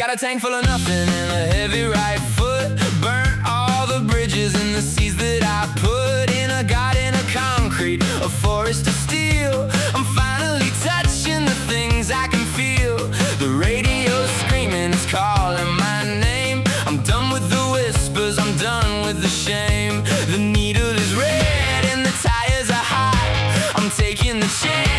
got a tank full of nothing and a heavy right foot. Burnt all the bridges and the seeds that I put in. A garden of concrete, a forest of steel. I'm finally touching the things I can feel. The radio's screaming, it's calling my name. I'm done with the whispers, I'm done with the shame. The needle is red and the tires are hot. I'm taking the chance.